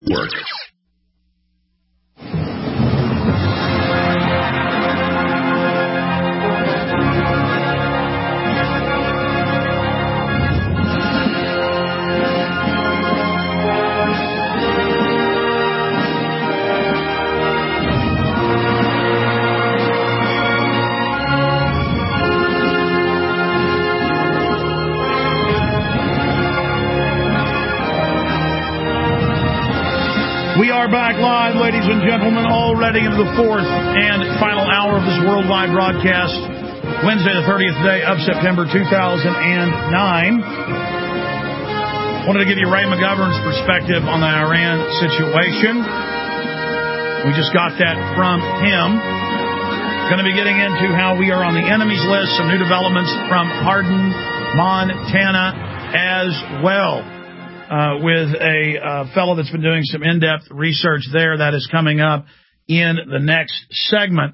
Work. We are back live, ladies and gentlemen, already into the fourth and final hour of this worldwide broadcast, Wednesday, the 30th day of September 2009. Wanted to give you Ray McGovern's perspective on the Iran situation. We just got that from him. Going to be getting into how we are on the enemies list, some new developments from Hardin, Montana as well. With a fellow that's been doing some in-depth research there. That is coming up in the next segment.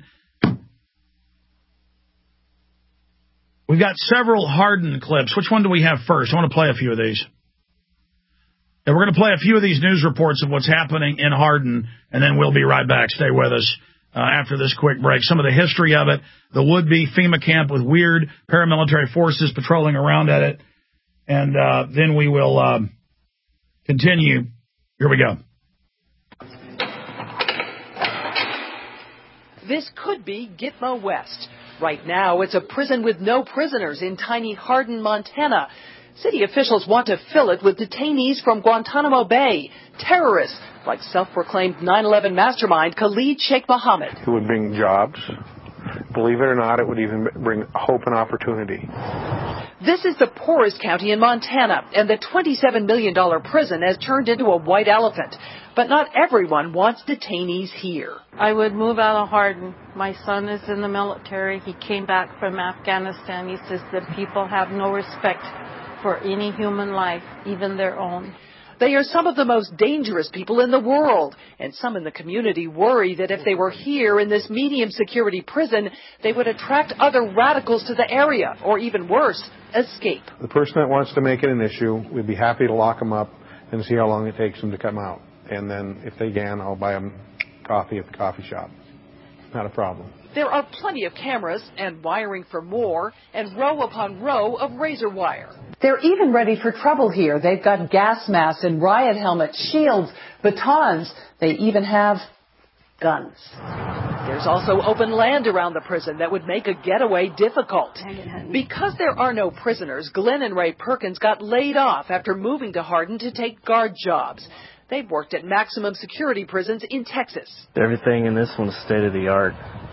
We've got several Hardin clips. Which one do we have first? I want to play a few of these. And we're going to play a few of these news reports of what's happening in Hardin, and then we'll be right back. Stay with us after this quick break. Some of the history of it, the would-be FEMA camp with weird paramilitary forces patrolling around at it, and then we will... continue. Here we go. This could be Gitmo West. Right now, it's a prison with no prisoners in tiny Hardin, Montana. City officials want to fill it with detainees from Guantanamo Bay, terrorists like self-proclaimed 9/11 mastermind Khalid Sheikh Mohammed. It would bring jobs. Believe it or not, it would even bring hope and opportunity. This is the poorest county in Montana, and the $27 million prison has turned into a white elephant. But not everyone wants detainees here. I would move out of Hardin. My son is in the military. He came back from Afghanistan. He says that people have no respect for any human life, even their own. They are some of the most dangerous people in the world, and some in the community worry that if they were here in this medium security prison, they would attract other radicals to the area, or even worse, escape. The person that wants to make it an issue, we'd be happy to lock them up and see how long it takes them to come out. And then if they can, I'll buy them coffee at the coffee shop. Not a problem. There are plenty of cameras and wiring for more, and row upon row of razor wire. They're even ready for trouble here. They've got gas masks and riot helmets, shields, batons. They even have guns. There's also open land around the prison that would make a getaway difficult. Because there are no prisoners, Glenn and Ray Perkins got laid off after moving to Hardin to take guard jobs. They've worked at maximum security prisons in Texas. Everything in this one's state-of-the-art.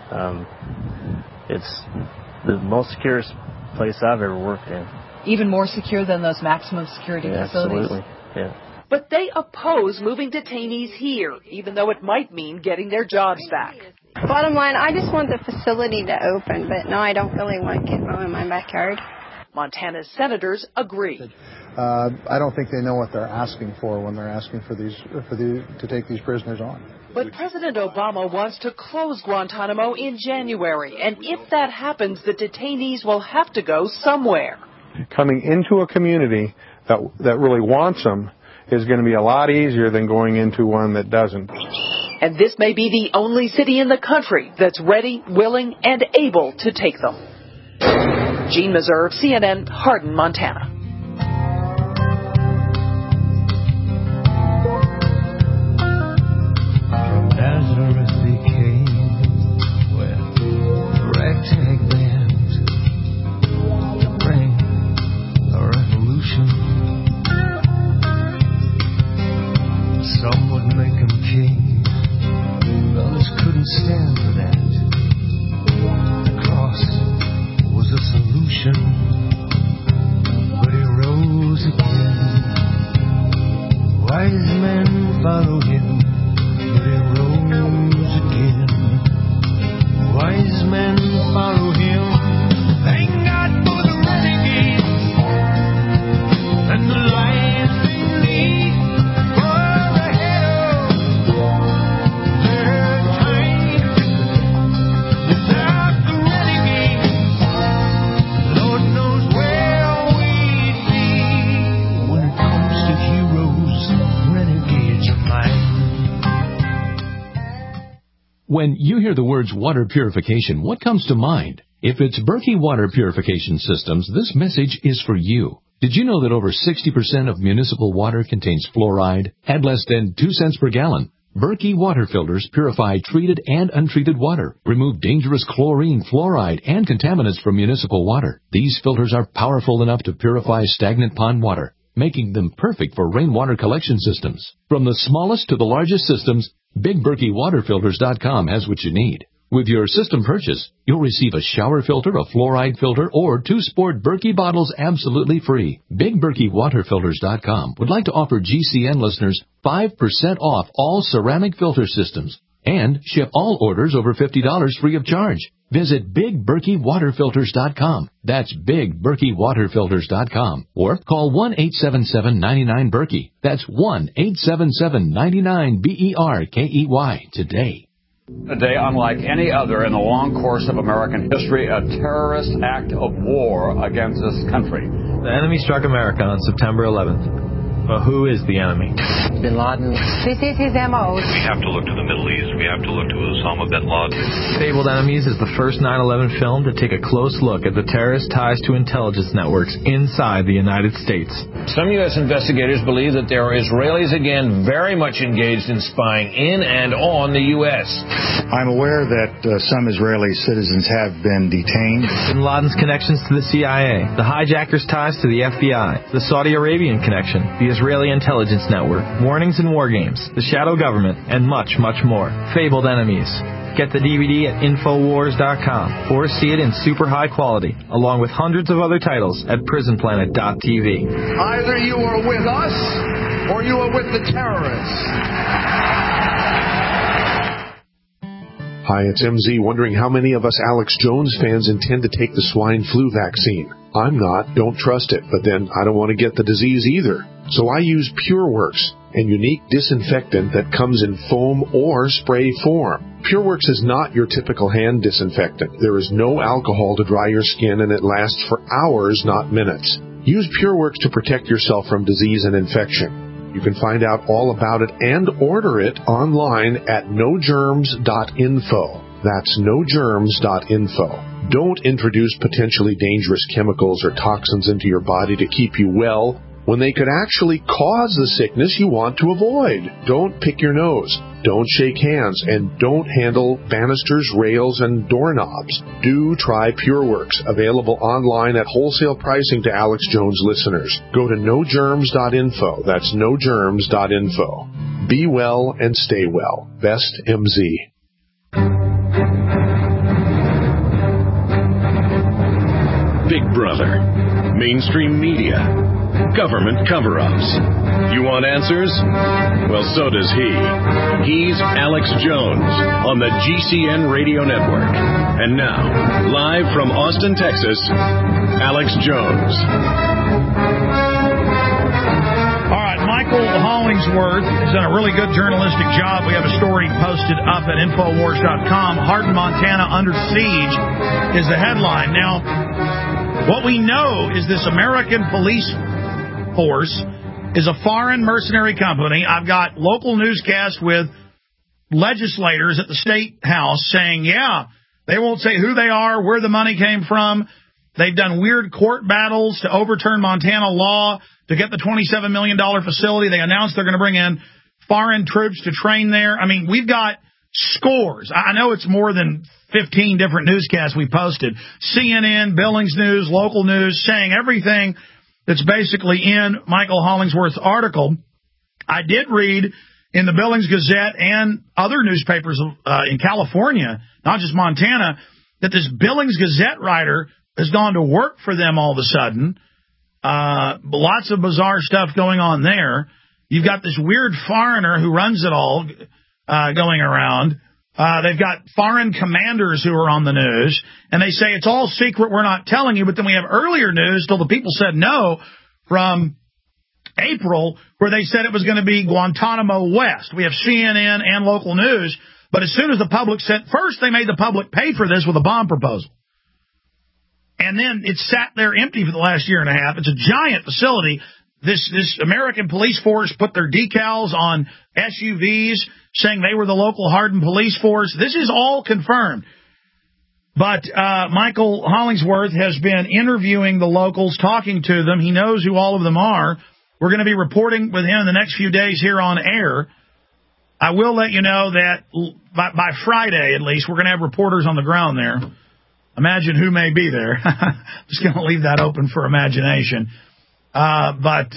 It's the most secure place I've ever worked in. Even more secure than those maximum security facilities? Absolutely, yeah. But they oppose moving detainees here, even though it might mean getting their jobs back. Bottom line, I just want the facility to open, but no, I don't really want Gitmo in my backyard. Montana's senators agree. I don't think they know what they're asking for when they're asking to take these prisoners on. But President Obama wants to close Guantanamo in January, and if that happens, the detainees will have to go somewhere. Coming into a community that really wants them is going to be a lot easier than going into one that doesn't. And this may be the only city in the country that's ready, willing, and able to take them. Gene Meserve, CNN, Hardin, Montana. From Nazareth he came with a ragtag band to bring a revolution. Some would make him king, others couldn't stand for that. The cross was a solution, but he rose again. Wise men follow him, but he rose again. Wise men follow him. Thank God for the renegades and the lions beneath. For ahead of When you hear the words water purification, what comes to mind? If it's Berkey Water Purification Systems, this message is for you. Did you know that over 60% of municipal water contains fluoride at less than 2 cents per gallon? Berkey water filters purify treated and untreated water, remove dangerous chlorine, fluoride, and contaminants from municipal water. These filters are powerful enough to purify stagnant pond water, making them perfect for rainwater collection systems. From the smallest to the largest systems, BigBerkeyWaterFilters.com has what you need. With your system purchase, you'll receive a shower filter, a fluoride filter, or 2 sport Berkey bottles absolutely free. BigBerkeyWaterFilters.com would like to offer GCN listeners 5% off all ceramic filter systems and ship all orders over $50 free of charge. Visit BigBerkeyWaterFilters.com. That's BigBerkeyWaterFilters.com. Or call 1-877-99-BERKEY. That's 1-877-99-BERKEY today. A day unlike any other in the long course of American history, a terrorist act of war against this country. The enemy struck America on September 11th. But who is the enemy? Bin Laden. This is his M.O. We have to look to the Middle East. We have to look to Osama bin Laden. Fabled Enemies is the first 9/11 film to take a close look at the terrorist ties to intelligence networks inside the United States. Some U.S. investigators believe that there are Israelis again very much engaged in spying in and on the U.S. I'm aware that some Israeli citizens have been detained. Bin Laden's connections to the CIA, the hijackers' ties to the FBI, the Saudi Arabian connection, the Israeli intelligence network, warnings and war games, the shadow government, and much, much more. Fabled Enemies. Get the DVD at Infowars.com or see it in super high quality, along with hundreds of other titles at PrisonPlanet.tv. Either you are with us or you are with the terrorists. Hi, it's MZ, wondering how many of us Alex Jones fans intend to take the swine flu vaccine. I'm not, don't trust it, but then I don't want to get the disease either. So I use PureWorks, a unique disinfectant that comes in foam or spray form. PureWorks is not your typical hand disinfectant. There is no alcohol to dry your skin, and it lasts for hours, not minutes. Use PureWorks to protect yourself from disease and infection. You can find out all about it and order it online at nogerms.info. That's nogerms.info. Don't introduce potentially dangerous chemicals or toxins into your body to keep you well when they could actually cause the sickness you want to avoid. Don't pick your nose. Don't shake hands. And don't handle banisters, rails, and doorknobs. Do try PureWorks, available online at wholesale pricing to Alex Jones listeners. Go to nogerms.info. That's nogerms.info. Be well and stay well. Best MZ. Big Brother, mainstream media, government cover-ups. You want answers? Well, so does he. He's Alex Jones on the GCN Radio Network. And now, live from Austin, Texas, Alex Jones. All right, Michael Hollingsworth has done a really good journalistic job. We have a story posted up at Infowars.com. Hardin, Montana under siege is the headline. Now, what we know is this American police force is a foreign mercenary company. I've got local newscasts with legislators at the state house saying, yeah, they won't say who they are, where the money came from. They've done weird court battles to overturn Montana law to get the $27 million facility. They announced they're going to bring in foreign troops to train there. I mean, we've got scores. I know it's more than 15 different newscasts we posted. CNN, Billings News, local news, saying everything that's basically in Michael Hollingsworth's article. I did read in the Billings Gazette and other newspapers in California, not just Montana, that this Billings Gazette writer has gone to work for them all of a sudden. Lots of bizarre stuff going on there. You've got this weird foreigner who runs it all going around. They've got foreign commanders who are on the news, and they say it's all secret, we're not telling you. But then we have earlier news till the people said no from April, where they said it was going to be Guantanamo West. We have CNN and local news, but as soon as the public said, first they made the public pay for this with a bomb proposal. And then it sat there empty for the last year and a half. It's a giant facility. this American police force put their decals on SUVs saying they were the local Hardin police force. This is all confirmed. But Michael Hollingsworth has been interviewing the locals, talking to them. He knows who all of them are. We're going to be reporting with him in the next few days here on air. I will let you know that by Friday, at least, we're going to have reporters on the ground there. Imagine who may be there. Just going to leave that open for imagination. I'm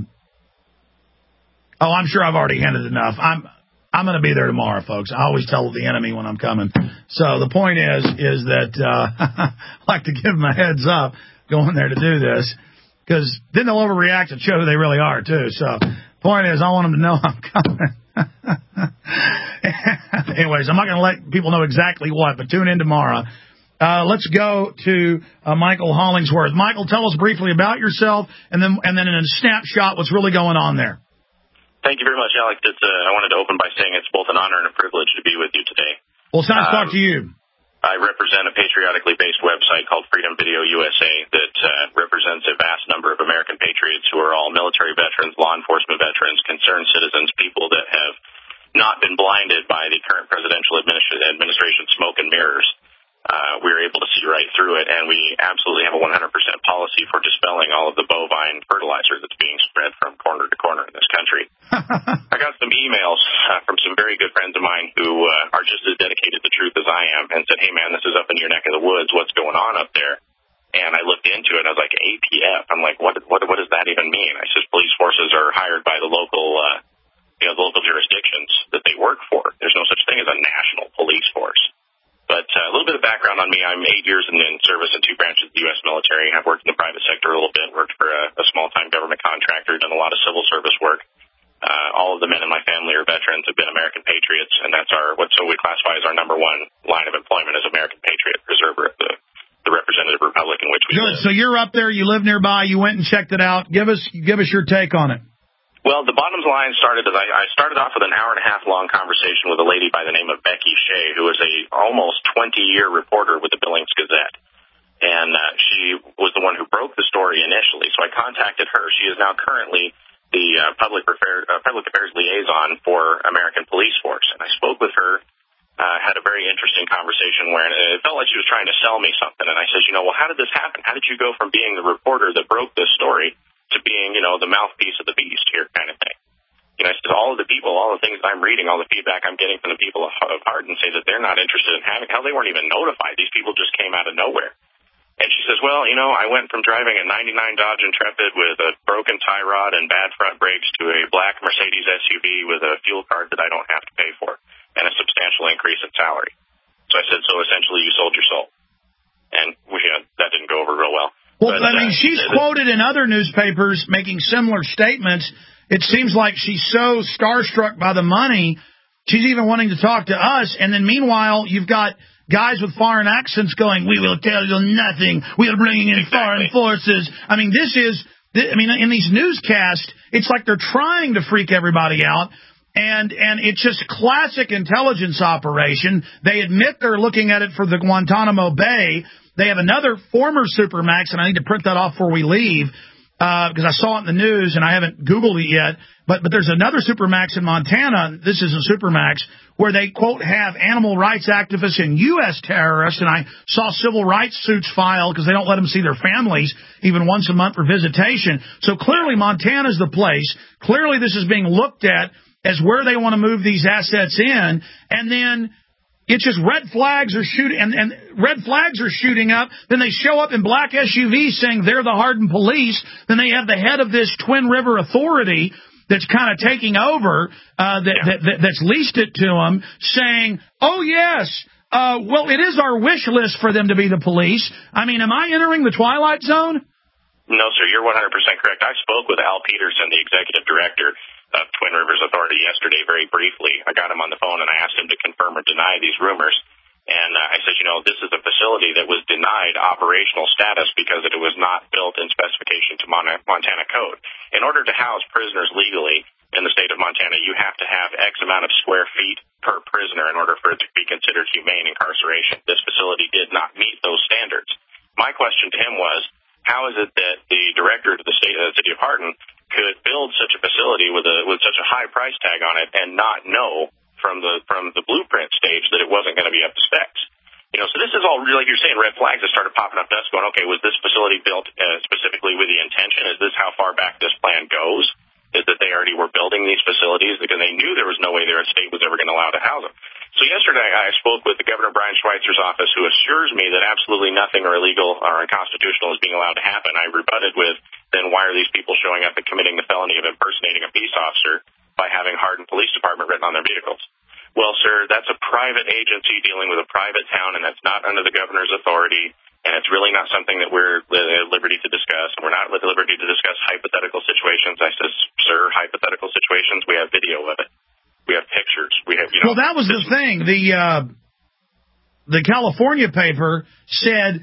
sure I've already hinted enough. I'm going to be there tomorrow, folks. I always tell the enemy when I'm coming. So the point is that I like to give them a heads up going there to do this, because then they'll overreact and show who they really are, too. So point is, I want them to know I'm coming. Anyways, I'm not going to let people know exactly what, but tune in tomorrow. Let's go to Michael Hollingsworth. Michael, tell us briefly about yourself, and then in a snapshot, what's really going on there. Thank you very much, Alex. I wanted to open by saying it's both an honor and a privilege to be with you today. Well, it's nice to talk to you. I represent a patriotically based website called Freedom Video USA that represents a vast number of American patriots who are all military veterans, law enforcement veterans, concerned citizens, people that have not been blinded by the current presidential administration's smoke and mirrors. We're able to see right through it, and we absolutely have a 100% policy for dispelling all of the bovine fertilizer that's being spread from corner to corner in this country. I got some emails from some very good friends of mine who are just as dedicated to truth as I am, and said, hey, man, this is up in your neck of the woods. What's going on up there? And I looked into it, and I was like, APF? I'm like, what does that even mean? I said, police forces are hired by the local the local jurisdictions that they work for. There's no such thing as a national police force. But a little bit of background on me. I'm 8 years in service in 2 branches of the U.S. military. I've worked in the private sector a little bit, worked for a small-time government contractor, done a lot of civil service work. All of the men in my family are veterans, have been American patriots, and that's what we classify as our number one line of employment as American patriot, preserver of the representative republic in which we live. So you're up there, you live nearby, you went and checked it out. Give us your take on it. Well, the bottom line started as I started off with an hour-and-a-half long conversation with a lady by the name of Becky Shea, who is a almost 20-year reporter with the Billings Gazette. And she was the one who broke the story initially, so I contacted her. She is now currently the public affairs liaison for American Police Force. And I spoke with her, had a very interesting conversation where it felt like she was trying to sell me something. And I said, well, how did this happen? How did you go from being the reporter that broke this story to being, the mouthpiece of the beast here kind of thing? I said, all of the people, all the things that I'm reading, all the feedback I'm getting from the people of Hardin say that they're not interested in having, hell, they weren't even notified. These people just came out of nowhere. And she says, well, I went from driving a 99 Dodge Intrepid with a broken tie rod and bad front brakes to a black Mercedes SUV with a fuel card that I don't have to pay for and a substantial increase in salary. So I said, so essentially you sold your soul. And that didn't go over real well. Well, she's quoted in other newspapers making similar statements. It seems like she's so starstruck by the money, she's even wanting to talk to us. And then meanwhile, you've got guys with foreign accents going, we will tell you nothing. We are bringing in foreign forces. In these newscasts, it's like they're trying to freak everybody out. And it's just classic intelligence operation. They admit they're looking at it for the Guantanamo Bay. They have another former Supermax, and I need to print that off before we leave, because I saw it in the news, and I haven't Googled it yet. But there's another Supermax in Montana, this is a Supermax, where they, quote, have animal rights activists and U.S. terrorists, and I saw civil rights suits filed because they don't let them see their families even once a month for visitation. So clearly Montana's the place. Clearly this is being looked at as where they want to move these assets in, and then it's just red flags are shooting, and red flags are shooting up. Then they show up in black SUVs saying they're the Hardin police. Then they have the head of this Twin River Authority that's kind of taking over, that's leased it to them, saying, oh, yes, well, it is our wish list for them to be the police. Am I entering the Twilight Zone? No, sir, you're 100% correct. I spoke with Al Peterson, the executive director of Twin Rivers Authority yesterday very briefly. I got him on the phone and I asked him to confirm or deny these rumors. And I said, this is a facility that was denied operational status because it was not built in specification to Montana code. In order to house prisoners legally in the state of Montana, you have to have X amount of square feet per prisoner in order for it to be considered humane incarceration. This facility did not meet those standards. My question to him was, how is it that the director of the city of Hardin could build such a facility with such a high price tag on it and not know from the blueprint stage that it wasn't going to be up to specs. So this is all really, like you're saying, red flags that started popping up to us going, okay, was this facility built specifically with the intention? Is this how far back this plan goes? Is that they already were building these facilities because they knew there was no way their state was ever going to allow to house them? So yesterday I spoke with the Governor Brian Schweitzer's office, who assures me that absolutely nothing or illegal or unconstitutional is being allowed to happen. I rebutted with, then why are these people showing up and committing the felony of impersonating a peace officer by having Hardin Police Department written on their vehicles? Well, sir, that's a private agency dealing with a private town, and that's not under the governor's authority, and it's really not something that we're at liberty to discuss. And we're not at liberty to discuss hypothetical situations. I says, sir, hypothetical situations, we have video of it. We have pictures. We have, Well, that was the thing. The California paper said,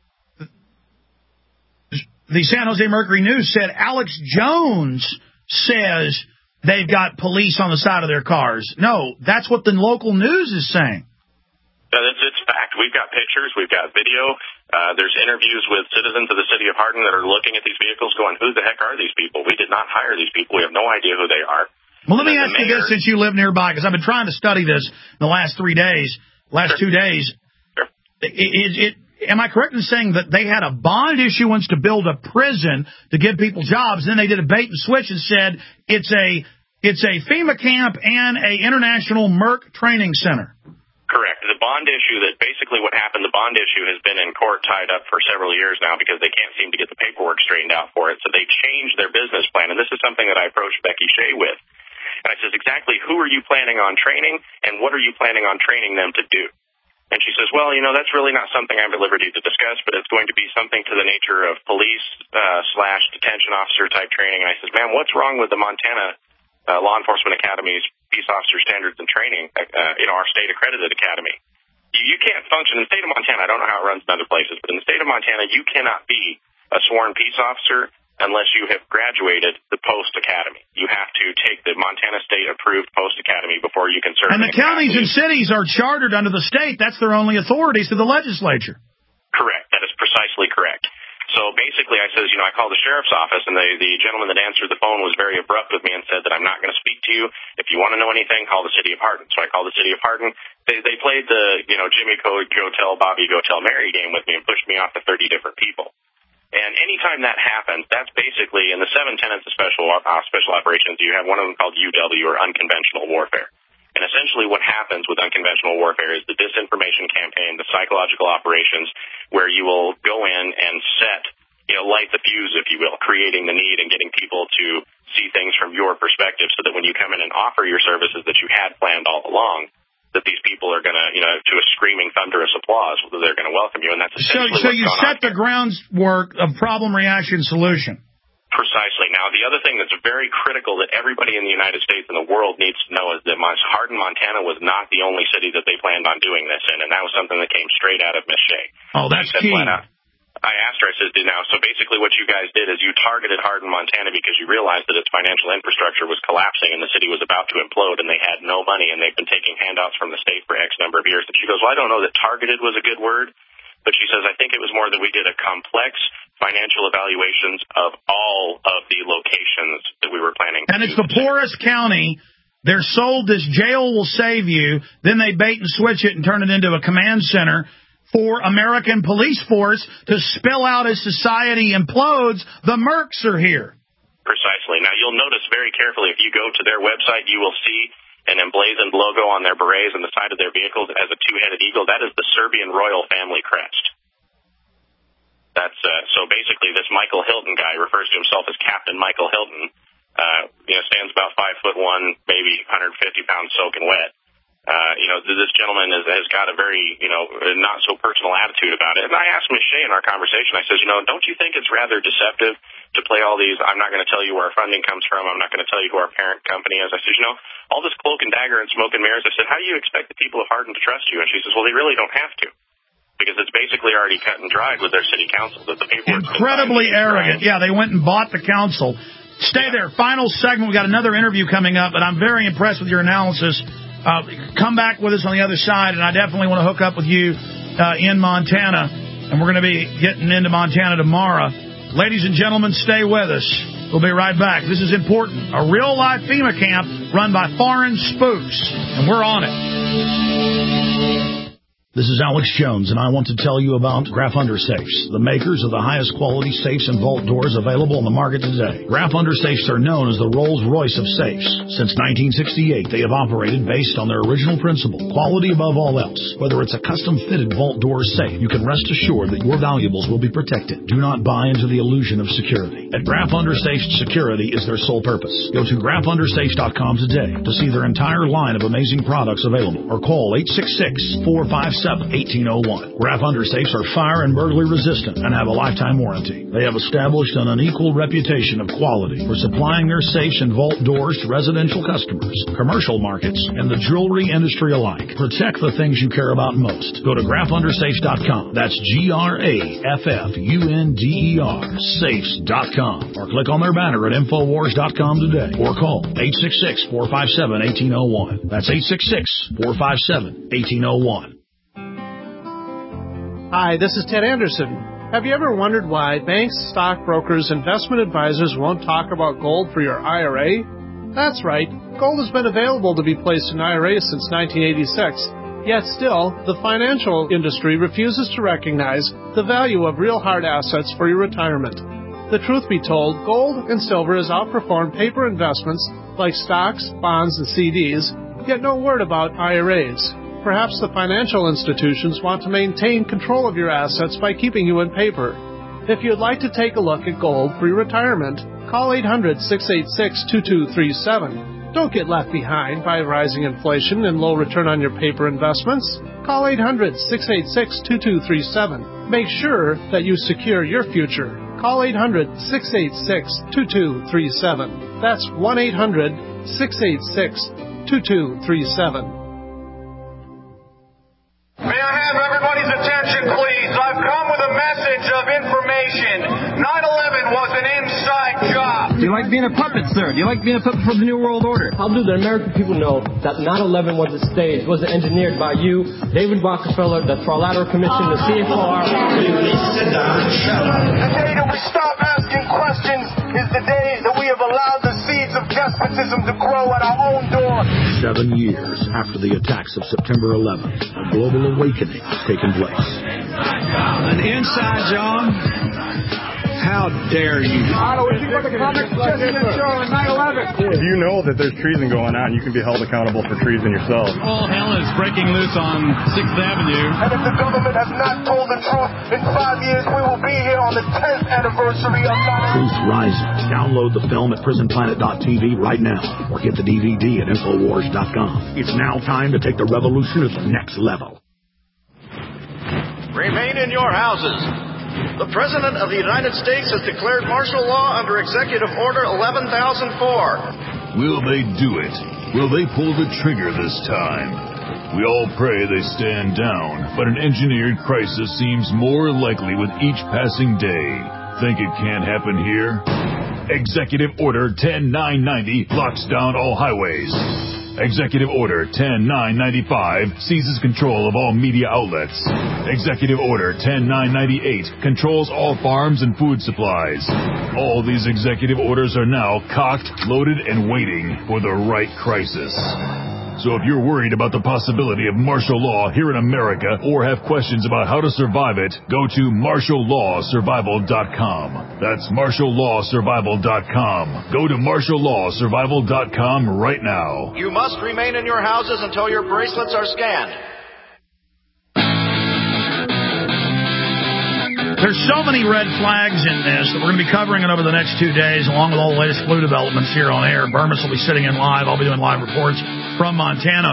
the San Jose Mercury News said, Alex Jones says they've got police on the side of their cars. No, that's what the local news is saying. It's fact. We've got pictures. We've got video. There's interviews with citizens of the city of Hardin that are looking at these vehicles going, who the heck are these people? We did not hire these people. We have no idea who they are. Well, let me ask you this, since you live nearby, because I've been trying to study this the last 2 days. Sure. Am I correct in saying that they had a bond issuance to build a prison to give people jobs, then they did a bait and switch and said it's a FEMA camp and a international Merc training center? Correct. The bond issue, that basically what happened, the bond issue has been in court tied up for several years now because they can't seem to get the paperwork straightened out for it. So they changed their business plan. And this is something that I approached Becky Shea with. And I says, exactly who are you planning on training and what are you planning on training them to do? And she says, well, that's really not something I'm at liberty to discuss, but it's going to be something to the nature of police / detention officer type training. And I says, ma'am, what's wrong with the Montana Law Enforcement Academy's Peace Officer Standards and Training, our state accredited academy? You can't function in the state of Montana. I don't know how it runs in other places, but in the state of Montana, you cannot be a sworn peace officer unless you have graduated the post academy. You have to take the Montana State approved post academy before you can serve. And the counties and cities are chartered under the state. That's their only authorities to the legislature. Correct. That is precisely correct. So basically, I says, I called the sheriff's office, and the gentleman that answered the phone was very abrupt with me and said that I'm not going to speak to you. If you want to know anything, call the city of Hardin. So I called the city of Hardin. They played the, Jimmy go tell Bobby, go tell Mary game with me and pushed me off to 30 different people. And anytime that happens, that's basically, in the 7 tenets of special operations, you have one of them called UW, or unconventional warfare. And essentially what happens with unconventional warfare is the disinformation campaign, the psychological operations, where you will go in and set, light the fuse, if you will, creating the need and getting people to see things from your perspective so that when you come in and offer your services that you had planned all along, that these people are going to, to a screaming, thunderous applause, they're going to welcome you. And that's essentially so you set the groundwork of problem, reaction, solution. Precisely. Now, the other thing that's very critical that everybody in the United States and the world needs to know is that Hardin, Montana was not the only city that they planned on doing this in, and that was something that came straight out of Miss Shea. Oh, that's key. I asked her, I said, now, so basically what you guys did is you targeted Hardin, Montana because you realized that its financial infrastructure was collapsing and the city was about to implode and they had no money and they've been taking handouts from the state for X number of years. And she goes, well, I don't know that targeted was a good word, but she says, I think it was more that we did a complex financial evaluations of all of the locations that we were planning to do. And it's the poorest county. They're sold this jail will save you. Then they bait and switch it and turn it into a command center for American police force to spill out as society implodes. The Mercs are here. Precisely. Now, you'll notice very carefully, if you go to their website, you will see an emblazoned logo on their berets and the side of their vehicles as a two-headed eagle. That is the Serbian royal family crest. That's so basically this Michael Hilton guy refers to himself as Captain Michael Hilton. Stands about 5'1", maybe 150 pounds soaking wet. This gentleman has got a very, not so personal attitude about it. And I asked Ms. Shea in our conversation, I says, don't you think it's rather deceptive to play all these, I'm not going to tell you where our funding comes from, I'm not going to tell you who our parent company is. I said, all this cloak and dagger and smoke and mirrors. I said, how do you expect the people of Hardin to trust you? And she says, well, they really don't have to. Because it's basically already cut and dried with their city council. That the paperwork incredibly arrogant. Yeah, they went and bought the council. Stay there. Final segment. We got another interview coming up, but I'm very impressed with your analysis. Come back with us on the other side, and I definitely want to hook up with you in Montana, and we're going to be getting into Montana tomorrow. Ladies and gentlemen, stay with us. We'll be right back. This is important. A real-life FEMA camp run by foreign spooks, and we're on it. This is Alex Jones, and I want to tell you about Graf Undersafes, the makers of the highest quality safes and vault doors available on the market today. Graf Undersafes are known as the Rolls-Royce of safes. Since 1968, they have operated based on their original principle, quality above all else. Whether it's a custom-fitted vault door or safe, you can rest assured that your valuables will be protected. Do not buy into the illusion of security. At Graf Undersafes, security is their sole purpose. Go to grafundrsafes.com today to see their entire line of amazing products available, or call 866-457-1801. Graf Undersafes are fire and burglary resistant and have a lifetime warranty. They have established an unequaled reputation of quality for supplying their safes and vault doors to residential customers, commercial markets, and the jewelry industry alike. Protect the things you care about most. Go to grafundrsafes.com. That's GRAFFUNDER, safes.com. Or click on their banner at Infowars.com today. Or call 866-457-1801. That's 866-457-1801. Hi, this is Ted Anderson. Have you ever wondered why banks, stockbrokers, investment advisors won't talk about gold for your IRA? That's right. Gold has been available to be placed in IRAs since 1986. Yet still, the financial industry refuses to recognize the value of real hard assets for your retirement. The truth be told, gold and silver has outperformed paper investments like stocks, bonds, and CDs, yet no word about IRAs. Perhaps the financial institutions want to maintain control of your assets by keeping you in paper. If you'd like to take a look at gold for your retirement, call 800-686-2237. Don't get left behind by rising inflation and low return on your paper investments. Call 800-686-2237. Make sure that you secure your future. Call 800-686-2237. That's 1-800-686-2237. May I have everybody's attention, please? I've come with a message of information. 9/11 was an inside job. Do you like being a puppet, sir? Do you like being a puppet for the New World Order? How do the American people know that 9/11 was staged, was engineered by you, David Rockefeller, the Trilateral Commission, the CFR? Sit down and shut up. The day that we stop asking questions is the day that we have allowed the seeds of despotism to grow at our own door. 7 years after the attacks of September 11th, a global awakening has taken place. An inside job? How dare you? If you know that there's treason going on, you can be held accountable for treason yourself. All hell is breaking loose on 6th Avenue. And if the government has not told the truth, in 5 years we will be here on the 10th anniversary of 9/11. Truth Rising. Download the film at prisonplanet.tv right now, or get the DVD at Infowars.com. It's now time to take the revolution to the next level. Remain in your houses. The President of the United States has declared martial law under Executive Order 11,004. Will they do it? Will they pull the trigger this time? We all pray they stand down, but an engineered crisis seems more likely with each passing day. Think it can't happen here? Executive Order 10990 locks down all highways. Executive Order 10995 seizes control of all media outlets. Executive Order 10998 controls all farms and food supplies. All these executive orders are now cocked, loaded, and waiting for the right crisis. So if you're worried about the possibility of martial law here in America or have questions about how to survive it, go to martiallawsurvival.com. That's martiallawsurvival.com. Go to martiallawsurvival.com right now. You must remain in your houses until your bracelets are scanned. There's so many red flags in this that we're going to be covering it over the next 2 days, along with all the latest flu developments here on air. Burmis will be sitting in live. I'll be doing live reports from Montana.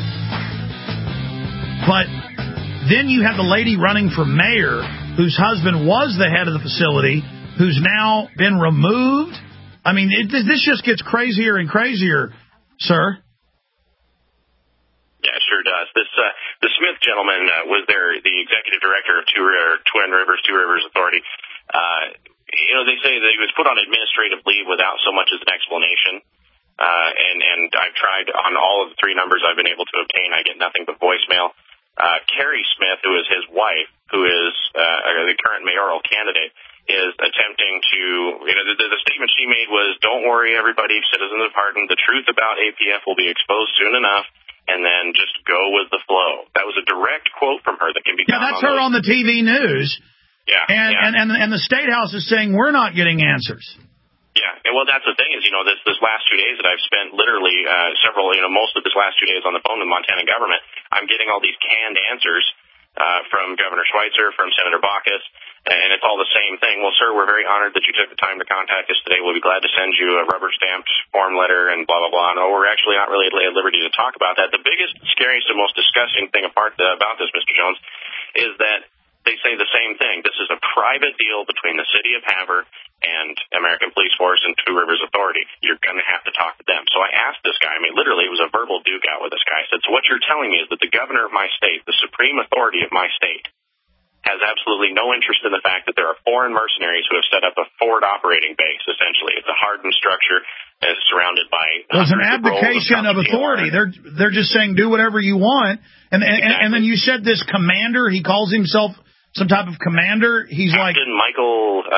But then you have the lady running for mayor whose husband was the head of the facility, who's now been removed. I mean, this just gets crazier and crazier, sir. Yeah, it sure does. The Smith gentleman was the executive director of Two Rivers Authority. They say that he was put on administrative leave without so much as an explanation. And I've tried on all of the 3 numbers I've been able to obtain. I get nothing but voicemail. Carrie Smith, who is his wife, who is the current mayoral candidate, is attempting to, the statement she made was, don't worry, everybody, citizens of Hardin, the truth about APF will be exposed soon enough, and then just go with the flow. That was a direct quote from her that can be found that's her on the TV news. Yeah. And the State House is saying we're not getting answers. Yeah, and well, that's the thing is, this last 2 days that I've spent literally most of this last 2 days on the phone with the Montana government, I'm getting all these canned answers from Governor Schweitzer, from Senator Baucus, and it's all the same thing. Well, sir, we're very honored that you took the time to contact us today. We'll be glad to send you a rubber-stamped form letter and blah, blah, blah. No, we're actually not really at liberty to talk about that. The biggest, scariest, and most disgusting thing about this, Mr. Jones, is that they say the same thing. This is a private deal between the city of Havre and American Police Force and Two Rivers Authority. You're going to have to talk to them. So I asked this guy, literally it was a verbal duke out with this guy. I said, so what you're telling me is that the governor of my state, the supreme authority of my state, has absolutely no interest in the fact that there are foreign mercenaries who have set up a forward operating base, essentially. It's a hardened structure and it's surrounded by... Well, it's an abdication of authority. They're just saying do whatever you want. And then you said this commander, he calls himself some type of commander. He's Captain Michael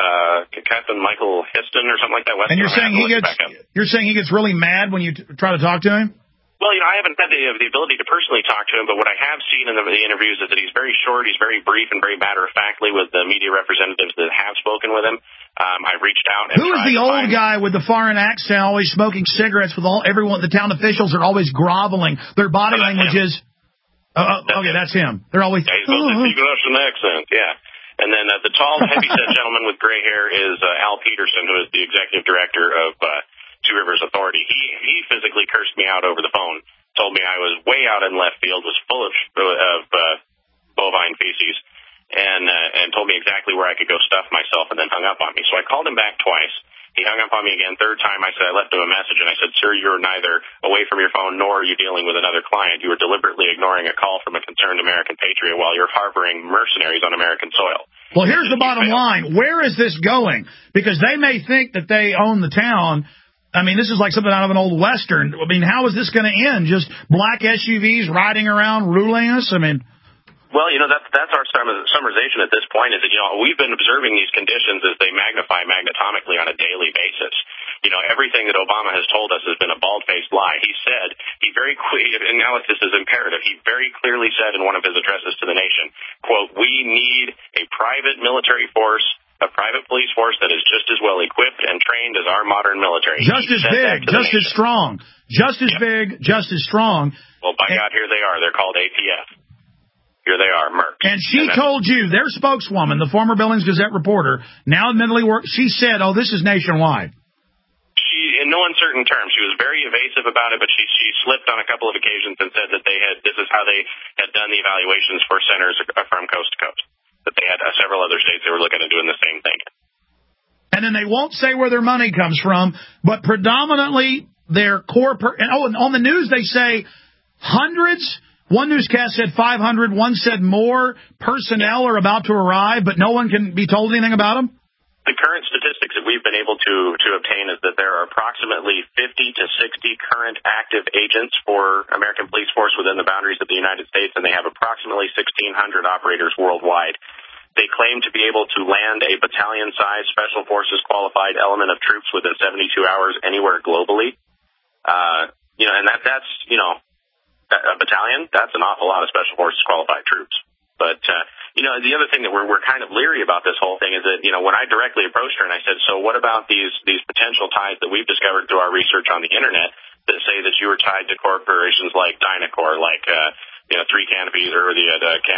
Histon or something like that. And you're saying he gets really mad when you try to talk to him? Well, I haven't had the ability to personally talk to him, but what I have seen in the interviews is that he's very short, he's very brief, and very matter-of-factly with the media representatives that have spoken with him. I reached out and Who is the old guy with the foreign accent, always smoking cigarettes with everyone? The town officials are always groveling. Their body language is... okay, that's him. They're always... Yeah, he's supposed to speak Russian accent, yeah. And then the tall, heavy-set gentleman with gray hair is Al Peterson, who is the executive director of... Two Rivers Authority. He physically cursed me out over the phone, told me I was way out in left field, was full of bovine feces, and told me exactly where I could go stuff myself, and then hung up on me. So I called him back twice. He hung up on me again. Third time, I left him a message, and I said, sir, you're neither away from your phone nor are you dealing with another client. You are deliberately ignoring a call from a concerned American patriot while you're harboring mercenaries on American soil. Well, here's the bottom line. Where is this going? Because they may think that they own the town. This is like something out of an old Western. How is this going to end? Just black SUVs riding around ruling us? Well, that's our summarization at this point is that, we've been observing these conditions as they magnify magnetomically on a daily basis. Everything that Obama has told us has been a bald-faced lie. He said, analysis is imperative. He very clearly said in one of his addresses to the nation, quote, we need a private military force, a private police force that is just as well equipped and trained as our modern military. Just as big, just as strong. Just as big, just as strong. Well, by God, here they are. They're called APF. Here they are, Mercs. And she told you, their spokeswoman, the former Billings Gazette reporter, now admittedly she said, this is nationwide. She, in no uncertain terms, she was very evasive about it, but she slipped on a couple of occasions and said that this is how they had done the evaluations for centers from coast to coast. That they had several other states they were looking at doing the same thing. And then they won't say where their money comes from, but predominantly their core... and on the news they say hundreds. One newscast said 500. One said more personnel are about to arrive, but no one can be told anything about them? The current statistics that we've been able to obtain is that there are approximately 50 to 60 current active agents for American Police Force within the boundaries of the United States, and they have approximately 1,600 operators worldwide. They claim to be able to land a battalion-sized Special Forces qualified element of troops within 72 hours anywhere globally. And that's a battalion, that's an awful lot of Special Forces qualified troops. But, the other thing that we're kind of leery about this whole thing is that, when I directly approached her and I said, so what about these potential ties that we've discovered through our research on the Internet that say that you were tied to corporations like Dynacor, like, Three Canopies or the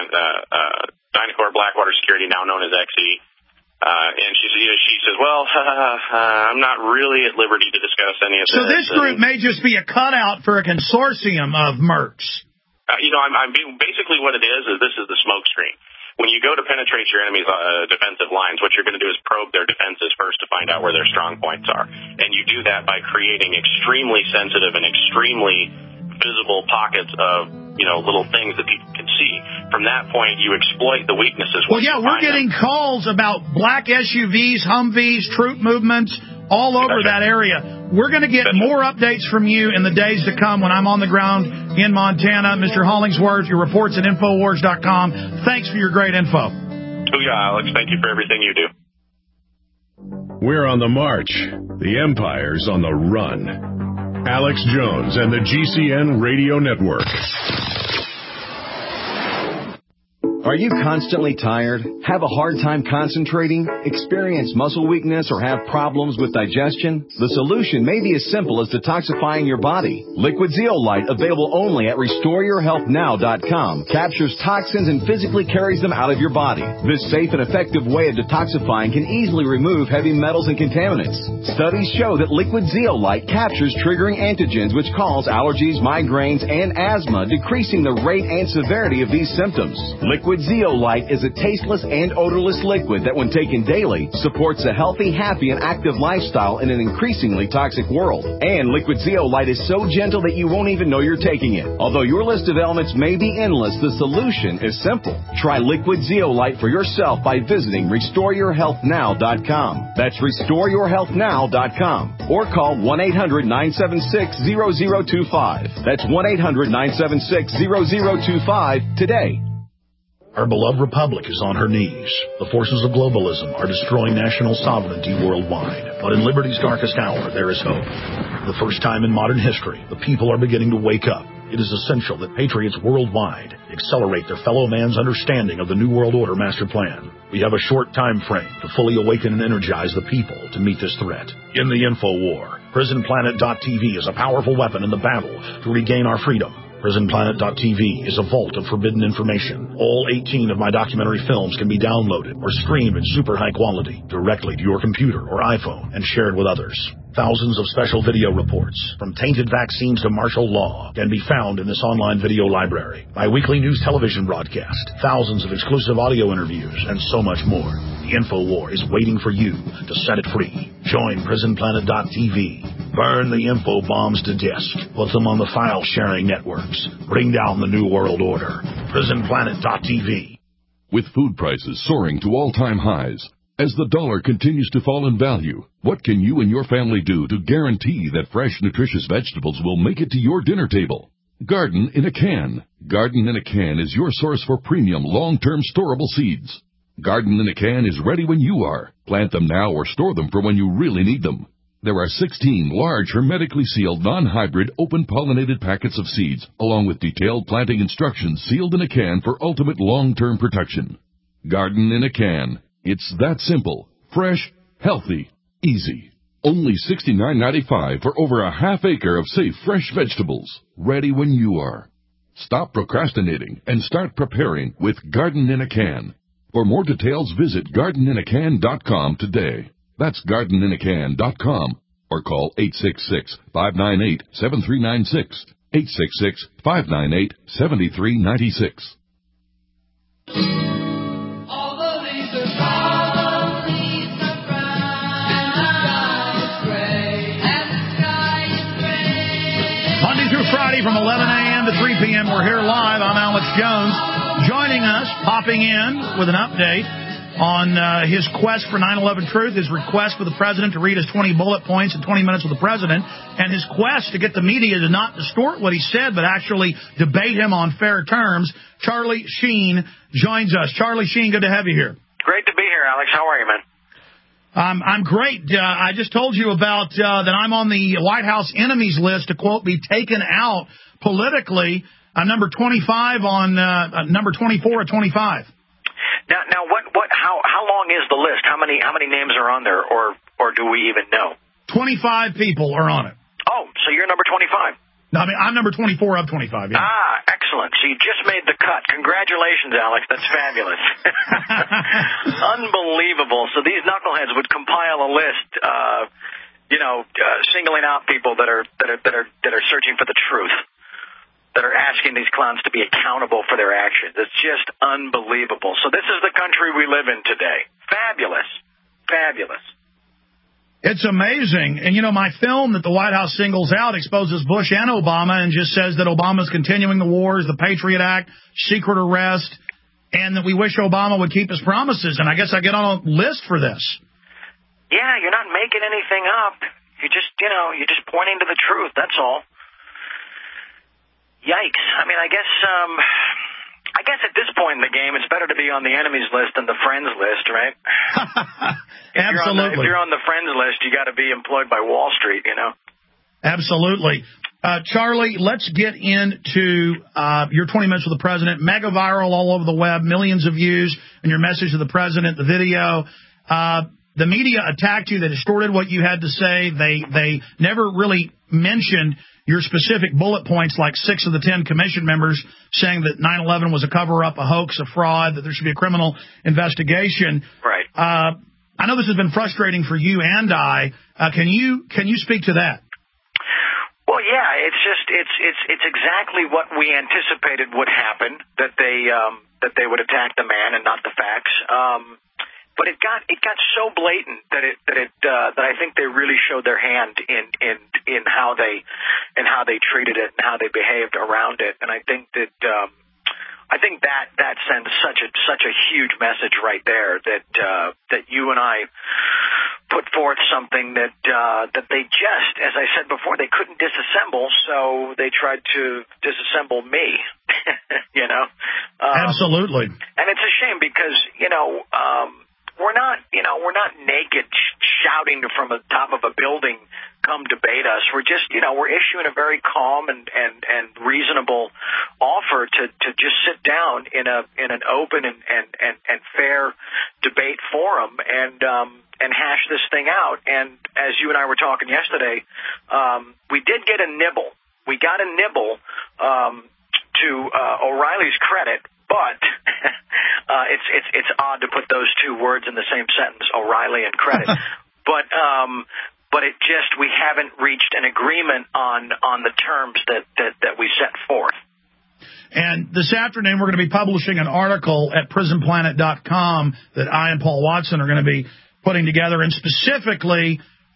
Dynacor Blackwater Security, now known as XE. And she says, well, I'm not really at liberty to discuss any of this. So this group may just be a cutout for a consortium of mercs. Basically what it is this is the smoke screen. When you go to penetrate your enemy's defensive lines, what you're going to do is probe their defenses first to find out where their strong points are. And you do that by creating extremely sensitive and extremely visible pockets of, little things that people can see. From that point, you exploit the weaknesses. Well, yeah, we're getting calls about black SUVs, Humvees, troop movements all over that area. We're going to get more updates from you in the days to come when I'm on the ground in Montana. Mr. Hollingsworth, your reports at Infowars.com. Thanks for your great info. Booyah, Alex. Thank you for everything you do. We're on the march. The empire's on the run. Alex Jones and the GCN Radio Network. Are you constantly tired? Have a hard time concentrating? Experience muscle weakness or have problems with digestion? The solution may be as simple as detoxifying your body. Liquid Zeolite, available only at RestoreYourHealthNow.com, captures toxins and physically carries them out of your body. This safe and effective way of detoxifying can easily remove heavy metals and contaminants. Studies show that Liquid Zeolite captures triggering antigens which cause allergies, migraines, and asthma, decreasing the rate and severity of these symptoms. Liquid Zeolite is a tasteless and odorless liquid that, when taken daily, supports a healthy, happy, and active lifestyle in an increasingly toxic world. And Liquid Zeolite is so gentle that you won't even know you're taking it. Although your list of ailments may be endless, the solution is simple. Try Liquid Zeolite for yourself by visiting RestoreYourHealthNow.com. That's RestoreYourHealthNow.com. Or call 1-800-976-0025. That's 1-800-976-0025 today. Our beloved republic is on her knees. The forces of globalism are destroying national sovereignty worldwide. But in liberty's darkest hour, there is hope. For the first time in modern history, the people are beginning to wake up. It is essential that patriots worldwide accelerate their fellow man's understanding of the New World Order master plan. We have a short time frame to fully awaken and energize the people to meet this threat. In the info war, PrisonPlanet.tv is a powerful weapon in the battle to regain our freedom. PrisonPlanet.tv is a vault of forbidden information. All 18 of my documentary films can be downloaded or streamed in super high quality directly to your computer or iPhone and shared with others. Thousands of special video reports, from tainted vaccines to martial law, can be found in this online video library. My weekly news television broadcast, thousands of exclusive audio interviews, and so much more. The info war is waiting for you to set it free. Join PrisonPlanet.tv. Burn the info bombs to disk. Put them on the file-sharing networks. Bring down the New World Order. PrisonPlanet.tv. With food prices soaring to all-time highs, as the dollar continues to fall in value, what can you and your family do to guarantee that fresh, nutritious vegetables will make it to your dinner table? Garden in a Can. Garden in a Can is your source for premium, long-term storable seeds. Garden in a Can is ready when you are. Plant them now or store them for when you really need them. There are 16 large, hermetically sealed, non-hybrid, open-pollinated packets of seeds, along with detailed planting instructions sealed in a can for ultimate long-term protection. Garden in a Can. It's that simple, fresh, healthy, easy. Only $69.95 for over a half acre of safe, fresh vegetables, ready when you are. Stop procrastinating and start preparing with Garden in a Can. For more details, visit gardeninacan.com today. That's gardeninacan.com or call 866-598-7396. 866-598-7396. Friday from 11 a.m. to 3 p.m. We're here live. I'm Alex Jones. Joining us, popping in with an update on his quest for 9/11 truth, his request for the president to read his 20 bullet points in 20 minutes with the president, and his quest to get the media to not distort what he said, but actually debate him on fair terms. Charlie Sheen joins us. Charlie Sheen, good to have you here. Great to be here, Alex. How are you, man? I'm great. I just told you about that I'm on the White House enemies list to, quote, be taken out politically. I'm number 25 on number 24 at 25. Now, how long is the list? How many names are on there, or do we even know? 25 people are on it. Oh, so you're number 25. No, I mean, I'm number 24 of 25. Yeah. Ah, excellent. So you just made the cut. Congratulations, Alex. That's fabulous. Unbelievable. So these knuckleheads would compile a list, singling out people that are searching for the truth, that are asking these clowns to be accountable for their actions. It's just unbelievable. So this is the country we live in today. Fabulous. Fabulous. It's amazing. And, my film that the White House singles out exposes Bush and Obama and just says that Obama's continuing the wars, the Patriot Act, secret arrest, and that we wish Obama would keep his promises. And I guess I get on a list for this. Yeah, you're not making anything up. You're just pointing to the truth. That's all. Yikes. I mean, I guess at this point in the game, it's better better to be on the enemies list than the friends list, right? Absolutely. If you're on the friends list, you got to be employed by Wall Street, you know? Absolutely. Charlie, let's get into your 20 minutes with the president. Mega viral all over the web, millions of views, and your message to the president, the video. The media attacked you. They distorted what you had to say. They never really mentioned your specific bullet points, like 6 of the 10 commission members saying that 9/11 was a cover-up, a hoax, a fraud, that there should be a criminal investigation. Right. I know this has been frustrating for you and I. Can you speak to that? Well, yeah, it's exactly what we anticipated would happen, that they would attack the man and not the facts. But it got so blatant that I think they really showed their hand in how they treated it and how they behaved around it. And I think that sends such a huge message right there, that you and I put forth something that they just, as I said before, they couldn't disassemble, so they tried to disassemble me. You know? Absolutely. And it's a shame because, we're not naked shouting from the top of a building, come debate us. We're just, we're issuing a very calm and reasonable offer to just sit down in an open and fair debate forum and hash this thing out. And as you and I were talking yesterday, we did get a nibble. We got a nibble to O'Reilly's credit, but it's odd to put those two words in the same sentence, O'Reilly and credit. But it just, we haven't reached an agreement on the terms that we set forth. And this afternoon, we're going to be publishing an article at prisonplanet.com that I and Paul Watson are going to be putting together. And specifically,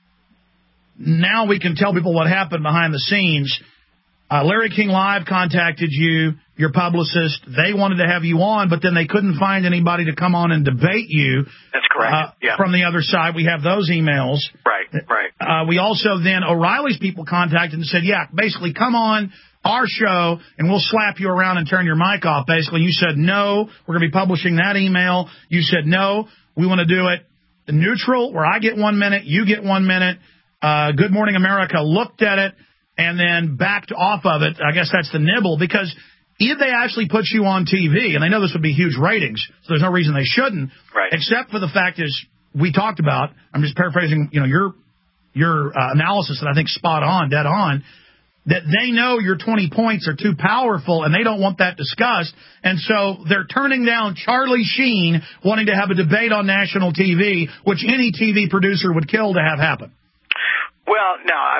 now we can tell people what happened behind the scenes. Larry King Live contacted you, your publicist. They wanted to have you on, but then they couldn't find anybody to come on and debate you. That's correct. Yeah. From the other side, we have those emails. Right. We also then, O'Reilly's people contacted and said, yeah, basically come on our show and we'll slap you around and turn your mic off. Basically, you said, no, we're going to be publishing that email. You said, no, we want to do it neutral, where I get 1 minute, you get 1 minute. Good Morning America looked at it and then backed off of it. I guess that's the nibble, because if they actually put you on TV, and I know this would be huge ratings, so there's no reason they shouldn't, right, except for the fact is we talked about, I'm just paraphrasing, your analysis that I think spot on, dead on, that they know your 20 points are too powerful and they don't want that discussed, and so they're turning down Charlie Sheen wanting to have a debate on national TV, which any TV producer would kill to have happen. Well, no, I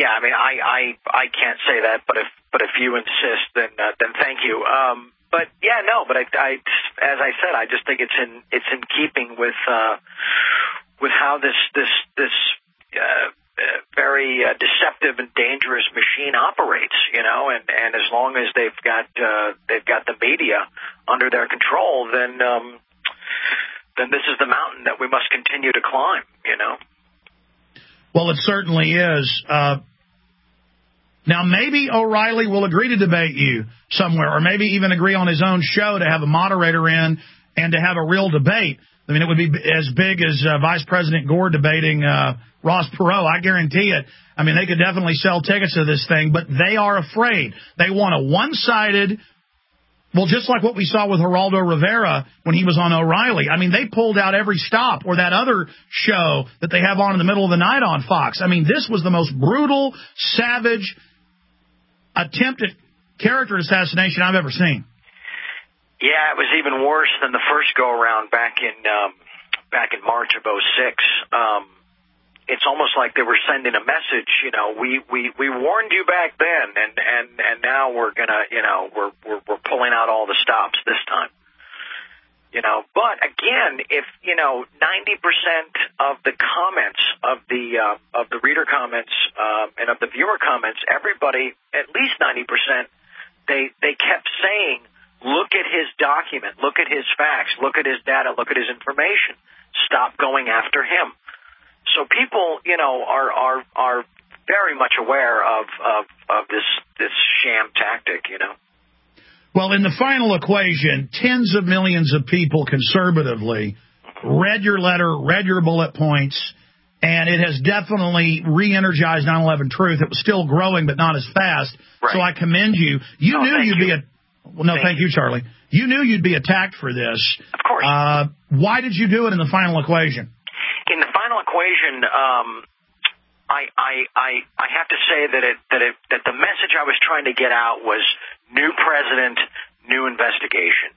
can't say that, but if you insist, then thank you. But yeah, no, but I as I said, I just think it's in keeping with how this very deceptive and dangerous machine operates, and as long as they've got the media under their control, then this is the mountain that we must continue to climb, Well, it certainly is. Now, maybe O'Reilly will agree to debate you somewhere, or maybe even agree on his own show to have a moderator in and to have a real debate. I mean, it would be as big as Vice President Gore debating Ross Perot. I guarantee it. I mean, they could definitely sell tickets to this thing, but they are afraid. They want a one-sided, well, just like what we saw with Geraldo Rivera when he was on O'Reilly. I mean, they pulled out every stop, or that other show that they have on in the middle of the night on Fox. I mean, this was the most brutal, savage attempt at character assassination I've ever seen. Yeah, it was even worse than the first go-around back in March of 2006. It's almost like they were sending a message, we warned you back then, and now we're gonna, we're pulling out all the stops this time. But again, if 90% of the comments of the reader comments and of the viewer comments, everybody, at least 90%, they kept saying, look at his document, look at his facts, look at his data, look at his information. Stop going after him. So people, are very much aware of this sham tactic, Well, in the final equation, tens of millions of people conservatively read your letter, read your bullet points, and it has definitely re-energized 9/11 Truth. It was still growing, but not as fast. Right. So I commend you. You knew you'd be thank you, Charlie. You knew you'd be attacked for this. Of course. Why did you do it in the final equation? In the final equation, I have to say that the message I was trying to get out was new president, new investigation.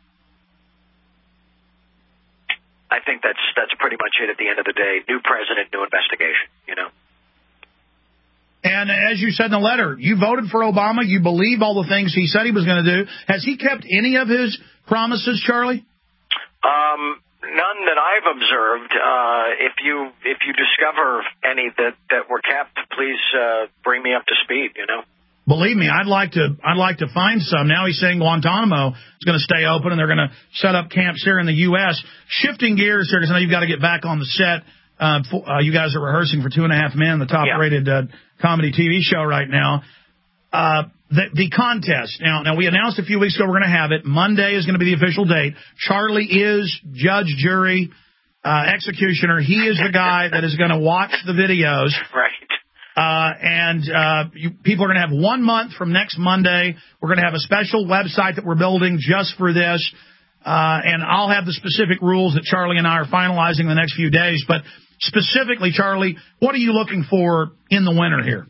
I think that's pretty much it at the end of the day. New president, new investigation, you know. And as you said in the letter, you voted for Obama. You believe all the things he said he was going to do. Has he kept any of his promises, Charlie? None that I've observed. If you discover any that were kept, please bring me up to speed, you know. Believe me, I'd like to find some. Now he's saying Guantanamo is going to stay open and they're going to set up camps here in the U.S. Shifting gears here, because I know you've got to get back on the set. You guys are rehearsing for 2.5 Men, the top-rated comedy TV show right now. The contest. Now we announced a few weeks ago we're going to have it. Monday is going to be the official date. Charlie is judge, jury, executioner. He is the guy that is going to watch the videos. Right. People are going to have 1 month from next Monday. We're going to have a special website that we're building just for this. And I'll have the specific rules that Charlie and I are finalizing in the next few days. But specifically, Charlie, what are you looking for in the winner here?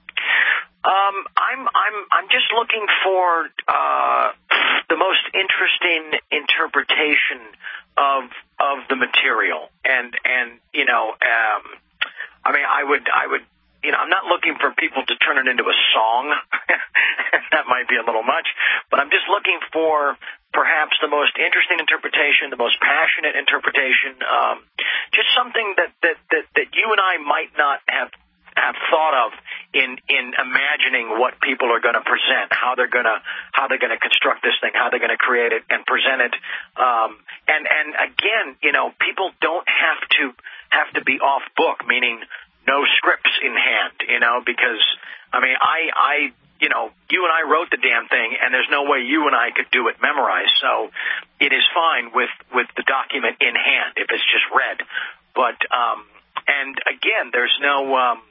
I'm just looking for the most interesting interpretation of the material, and you know, I mean, I would. You know, I'm not looking for people to turn it into a song. That might be a little much. But I'm just looking for perhaps the most interesting interpretation, the most passionate interpretation, just something that you and I might not have thought of in imagining what people are going to present, how they're going to construct this thing, how they're going to create it and present it. And again, you know, people don't have to be off book, meaning no scripts in hand, you know, because, I mean, I you know, you and I wrote the damn thing, and there's no way you and I could do it memorized, so it is fine with the document in hand if it's just read. But, and again, there's no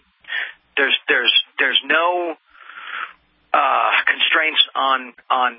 constraints on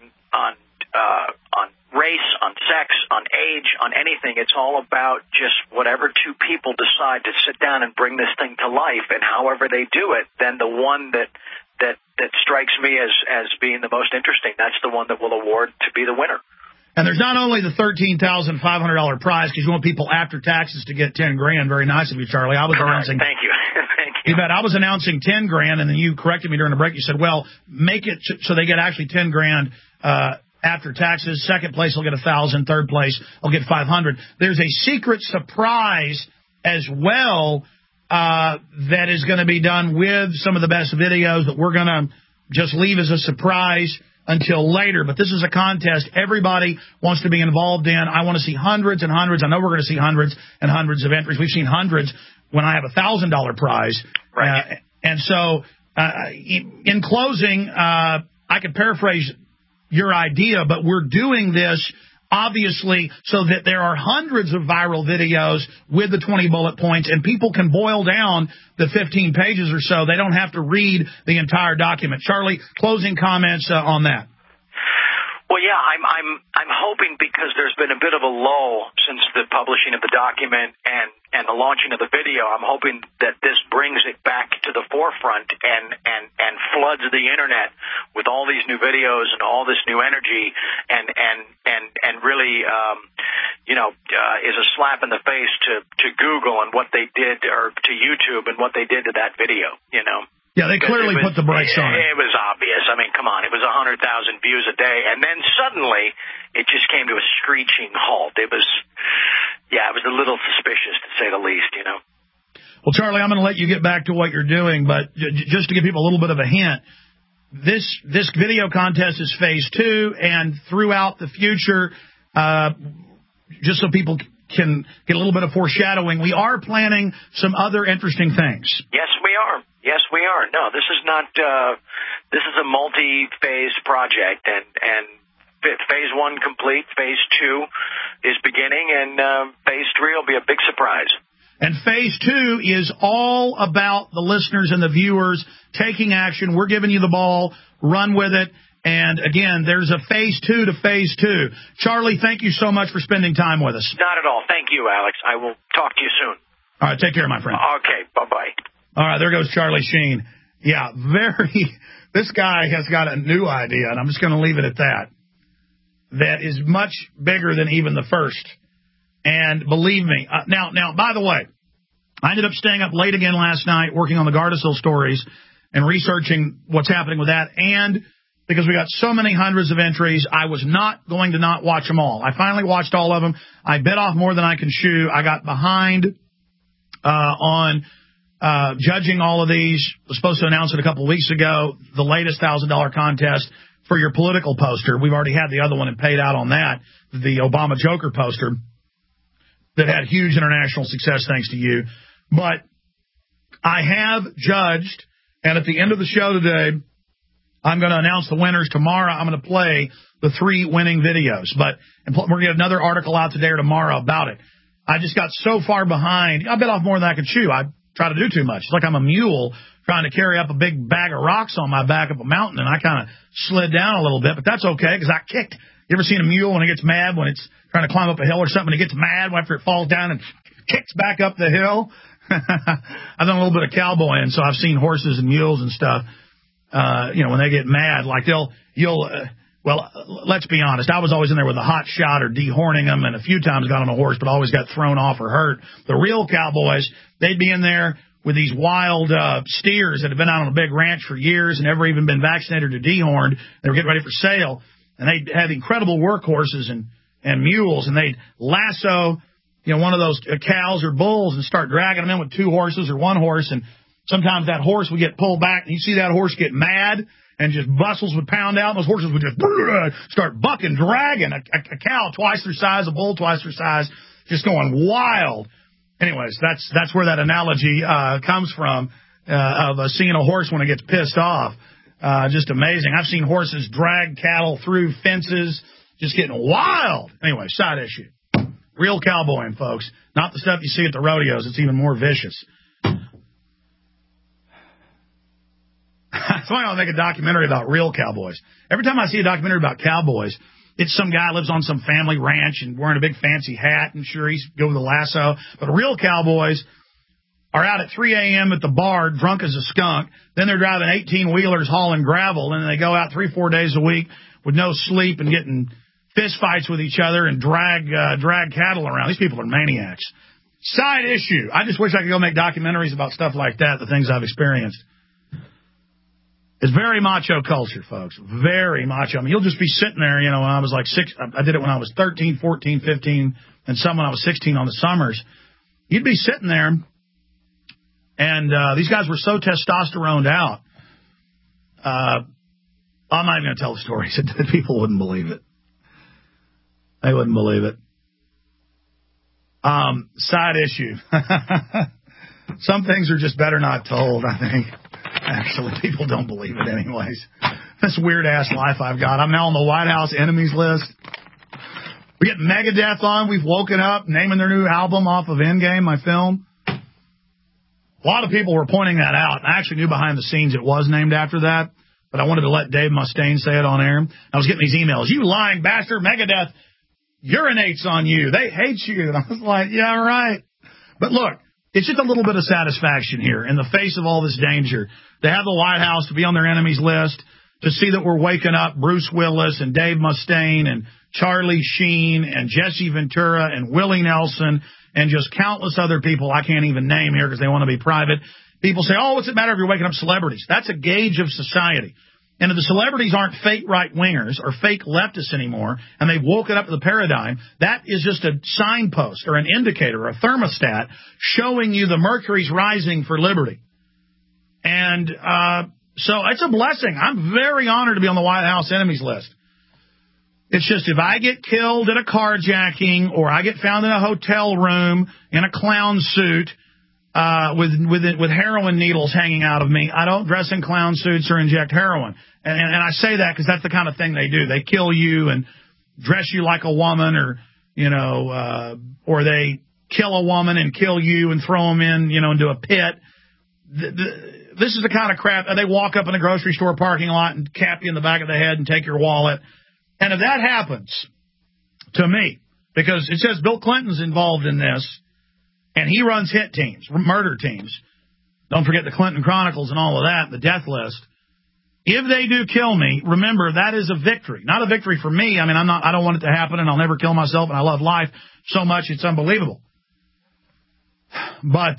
race, on sex, on age, on anything. It's all about just whatever two people decide to sit down and bring this thing to life, and however they do it, then the one that strikes me as being the most interesting, that's the one that will award to be the winner. And there's not only the $13,500 prize, because you want people after taxes to get $10,000. Very nice of you, Charlie. I was announcing. Thank you. Thank you. You bet. I was announcing $10,000, and then you corrected me during the break. You said, "Well, make it so they get actually $10,000 after taxes. Second place will get $1,000. Third place will get $500." There's a secret surprise as well that is going to be done with some of the best videos that we're going to just leave as a surprise until later. But this is a contest everybody wants to be involved in. I want to see hundreds and hundreds. I know we're going to see hundreds and hundreds of entries. We've seen hundreds when I have $1,000 prize. Right. And so in closing, I could paraphrase your idea, but we're doing this obviously so that there are hundreds of viral videos with the 20 bullet points, and people can boil down the 15 pages or so. They don't have to read the entire document. Charlie, closing comments on that. Well, yeah, I'm hoping, because there's been a bit of a lull since the publishing of the document and the launching of the video. I'm hoping that this brings it back to the forefront and floods the internet with all these new videos and all this new energy and really is a slap in the face to Google and what they did, or to YouTube and what they did to that video, you know. Yeah, they clearly put the brakes on it. It was obvious. I mean, come on. It was 100,000 views a day. And then suddenly it just came to a screeching halt. It was a little suspicious, to say the least, you know. Well, Charlie, I'm going to let you get back to what you're doing, but just to give people a little bit of a hint, this video contest is phase 2, and throughout the future, just so people can get a little bit of foreshadowing, we are planning some other interesting things. Yes, we are. Yes, we are. No, this is not. This is a multi-phase project, and 1 complete. Phase 2 is beginning, and Phase 3 will be a big surprise. And Phase 2 is all about the listeners and the viewers taking action. We're giving you the ball. Run with it. And, again, there's a Phase 2 to Phase 2. Charlie, thank you so much for spending time with us. Not at all. Thank you, Alex. I will talk to you soon. All right, take care, my friend. Okay, bye-bye. All right, there goes Charlie Sheen. Yeah, this guy has got a new idea, and I'm just going to leave it at that, that is much bigger than even the first. And believe me, now, by the way, I ended up staying up late again last night working on the Gardasil stories and researching what's happening with that. And because we got so many hundreds of entries, I was not going to not watch them all. I finally watched all of them. I bit off more than I can chew. I got behind on judging all of these. I was supposed to announce it a couple of weeks ago, the latest $1,000 contest for your political poster. We've already had the other one and paid out on that, the Obama Joker poster that had huge international success thanks to you. But I have judged, and at the end of the show today, I'm going to announce the winners. Tomorrow, I'm going to play the 3 winning videos. And we're going to get another article out today or tomorrow about it. I just got so far behind. I bit off more than I could chew. I try to do too much. It's like I'm a mule trying to carry up a big bag of rocks on my back up a mountain, and I kind of slid down a little bit. But that's okay, because I kicked. You ever seen a mule when it gets mad, when it's trying to climb up a hill or something, and it gets mad after it falls down and kicks back up the hill? I've done a little bit of cowboying, so I've seen horses and mules and stuff. When they get mad, like well, let's be honest. I was always in there with a hot shot or dehorning them, and a few times got on a horse, but always got thrown off or hurt. The real cowboys, they'd be in there with these wild steers that have been out on a big ranch for years and never even been vaccinated or dehorned. They were getting ready for sale, and they'd have incredible workhorses and mules, and they'd lasso, one of those cows or bulls and start dragging them in with 2 horses or 1 horse, and sometimes that horse would get pulled back, and you see that horse get mad, and just bustles would pound out, and those horses would just start bucking, dragging a cow twice their size, a bull twice their size, just going wild. Anyways, that's where that analogy comes from, of seeing a horse when it gets pissed off. Just amazing. I've seen horses drag cattle through fences, just getting wild. Anyway, side issue. Real cowboying, folks. Not the stuff you see at the rodeos. It's even more vicious. That's why I'll make a documentary about real cowboys. Every time I see a documentary about cowboys, it's some guy lives on some family ranch and wearing a big fancy hat, and sure, he's good with a lasso. But real cowboys are out at 3 a.m. at the bar, drunk as a skunk. Then they're driving 18-wheelers hauling gravel, and then they go out 3-4 days a week with no sleep and getting fist fights with each other and drag cattle around. These people are maniacs. Side issue. I just wish I could go make documentaries about stuff like that, the things I've experienced. It's very macho culture, folks. Very macho. I mean, you'll just be sitting there, when I was like 6. I did it when I was 13, 14, 15, and some when I was 16 on the summers. You'd be sitting there, and these guys were so testosteroned out. I'm not even going to tell the story. People wouldn't believe it. They wouldn't believe it. Side issue. Some things are just better not told, I think. Actually, people don't believe it anyways. This weird-ass life I've got. I'm now on the White House enemies list. We get Megadeth on. We've woken up naming their new album off of Endgame, my film. A lot of people were pointing that out. I actually knew behind the scenes it was named after that, but I wanted to let Dave Mustaine say it on air. I was getting these emails. You lying bastard, Megadeth urinates on you. They hate you. And I was like, yeah, right. But look, it's just a little bit of satisfaction here in the face of all this danger to have the White House to be on their enemies list, to see that we're waking up Bruce Willis and Dave Mustaine and Charlie Sheen and Jesse Ventura and Willie Nelson and just countless other people I can't even name here because they want to be private. People say, oh, what's it matter if you're waking up celebrities? That's a gauge of society. And if the celebrities aren't fake right-wingers or fake leftists anymore, and they've woken up to the paradigm, that is just a signpost or an indicator or a thermostat showing you the mercury's rising for liberty. And so it's a blessing. I'm very honored to be on the White House enemies list. It's just if I get killed at a carjacking or I get found in a hotel room in a clown suit with heroin needles hanging out of me, I don't dress in clown suits or inject heroin. And I say that because that's the kind of thing they do. They kill you and dress you like a woman, or, or they kill a woman and kill you and throw them in, into a pit. This is the kind of crap. They walk up in a grocery store parking lot and cap you in the back of the head and take your wallet. And if that happens to me, because it says Bill Clinton's involved in this, and he runs hit teams, murder teams. Don't forget the Clinton Chronicles and all of that, the death list. If they do kill me, remember, that is a victory. Not a victory for me. I mean, I don't want it to happen, and I'll never kill myself, and I love life so much it's unbelievable. But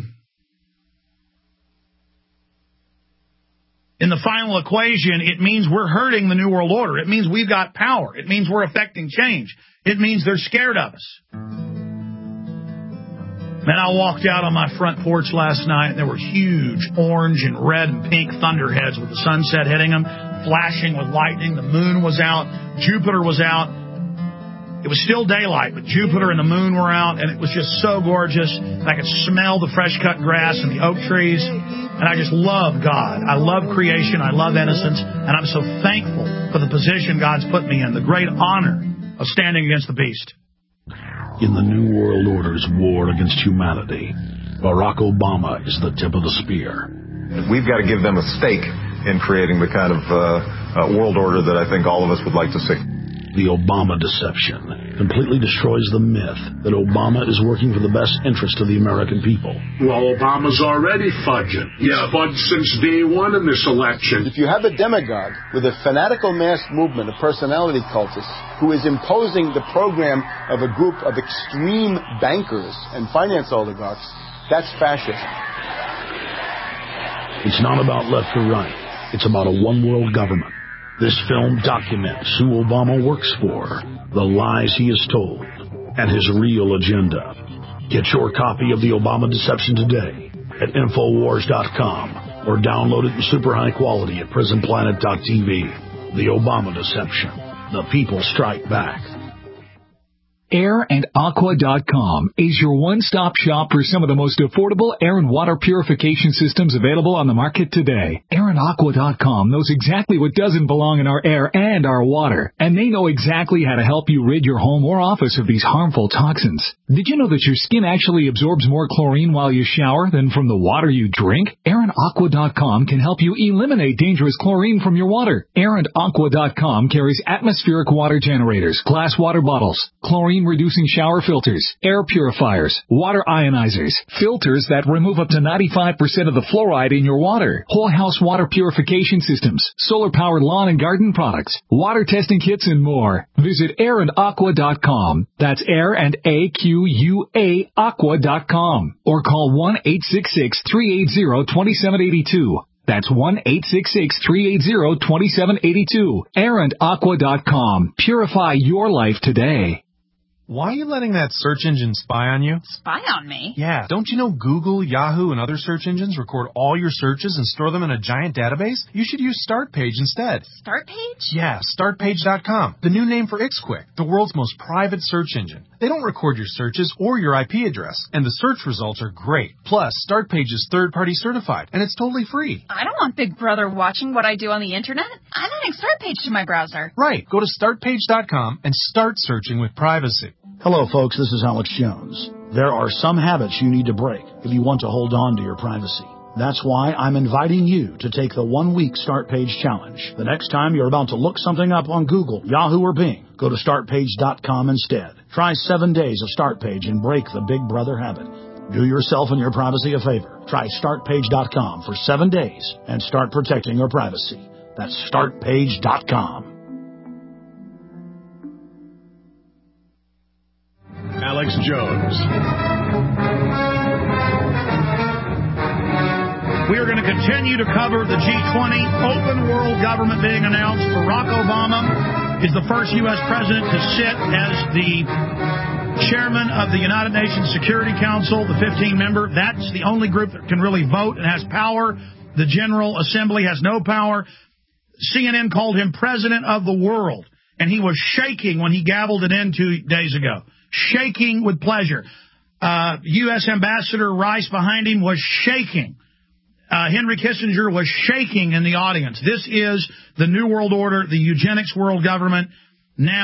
in the final equation, it means we're hurting the New World Order. It means we've got power. It means we're affecting change. It means they're scared of us. Man, I walked out on my front porch last night, and there were huge orange and red and pink thunderheads with the sunset hitting them, flashing with lightning. The moon was out. Jupiter was out. It was still daylight, but Jupiter and the moon were out, and it was just so gorgeous. And I could smell the fresh-cut grass and the oak trees, and I just love God. I love creation. I love innocence, and I'm so thankful for the position God's put me in, the great honor of standing against the beast. In the New World Order's war against humanity, Barack Obama is the tip of the spear. We've got to give them a stake in creating the kind of world order that I think all of us would like to see. The Obama deception completely destroys the myth that Obama is working for the best interest of the American people. Well, Obama's already fudging. He's fudged since day one in this election. If you have a demagogue with a fanatical mass movement of personality cultists who is imposing the program of a group of extreme bankers and finance oligarchs, that's fascism. It's not about left or right. It's about a one-world government. This film documents who Obama works for, the lies he has told, and his real agenda. Get your copy of The Obama Deception today at Infowars.com or download it in super high quality at PrisonPlanet.tv. The Obama Deception. The people strike back. AirandAqua.com is your one-stop shop for some of the most affordable air and water purification systems available on the market today. AirandAqua.com knows exactly what doesn't belong in our air and our water, and they know exactly how to help you rid your home or office of these harmful toxins. Did you know that your skin actually absorbs more chlorine while you shower than from the water you drink? AirandAqua.com can help you eliminate dangerous chlorine from your water. AirandAqua.com carries atmospheric water generators, glass water bottles, chlorine-reducing shower filters, air purifiers, water ionizers, filters that remove up to 95% of the fluoride in your water, whole house water purification systems, solar-powered lawn and garden products, water testing kits, and more. Visit AirandAqua.com. That's Air and AQUA Aqua.com. Or call 1-866-380-2782. That's 1-866-380-2782. AirandAqua.com. Purify your life today. Why are you letting that search engine spy on you? Spy on me? Yeah, don't you know Google, Yahoo, and other search engines record all your searches and store them in a giant database? You should use StartPage instead. StartPage? Yeah, StartPage.com, the new name for Ixquick, the world's most private search engine. They don't record your searches or your IP address, and the search results are great. Plus, StartPage is third-party certified, and it's totally free. I don't want Big Brother watching what I do on the internet. I'm adding StartPage to my browser. Right, go to StartPage.com and start searching with privacy. Hello, folks. This is Alex Jones. There are some habits you need to break if you want to hold on to your privacy. That's why I'm inviting you to take the 1-week StartPage challenge. The next time you're about to look something up on Google, Yahoo, or Bing, go to StartPage.com instead. Try 7 days of StartPage and break the Big Brother habit. Do yourself and your privacy a favor. Try StartPage.com for 7 days and start protecting your privacy. That's StartPage.com. Alex Jones. We are going to continue to cover the G20 open world government being announced. Barack Obama is the first U.S. president to sit as the chairman of the United Nations Security Council, the 15-member. That's the only group that can really vote and has power. The General Assembly has no power. CNN called him president of the world, and he was shaking when he gavelled it in 2 days ago. Shaking with pleasure. U.S. Ambassador Rice behind him was shaking. Henry Kissinger was shaking in the audience. This is the New World Order, the eugenics world government, now